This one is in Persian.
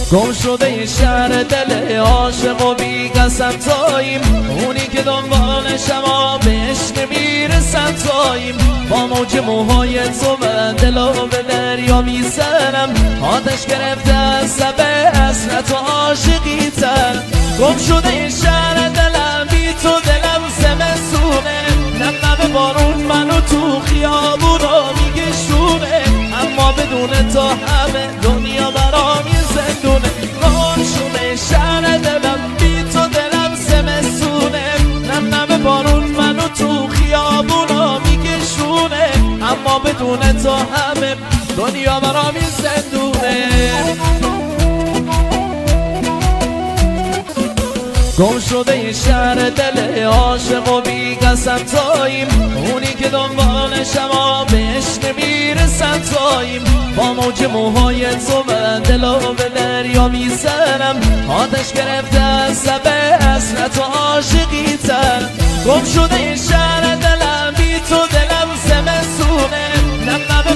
گم شده این شهر دل عاشق و بی قسم تاییم، اونی که دنبال شما بهش نمیرسن تاییم. با موج موهای تو من دلو به دریا میزنم، آتش گرفته از سبه حسرت و عاشقی تر. گم شده این شهر دلم بی تو دلم زمستونه، نم بارون منو تو خیابونا میگشونه، اما بدون تو همه دنیا برام یه زندونه. گم شده شهر دلم بی تو دلم زمستونه، نم بارون منو تو خیابونا میگشونه، اما بدون تو همه دنیا برام یه زندونه. گم شده این شهر دل عاشق و بی قسم تاییم، اونی که دنبال شما بهش نمیرسن تاییم. با موج موهای تو من دلو به دریا میزنم، آتش گرفته از سبب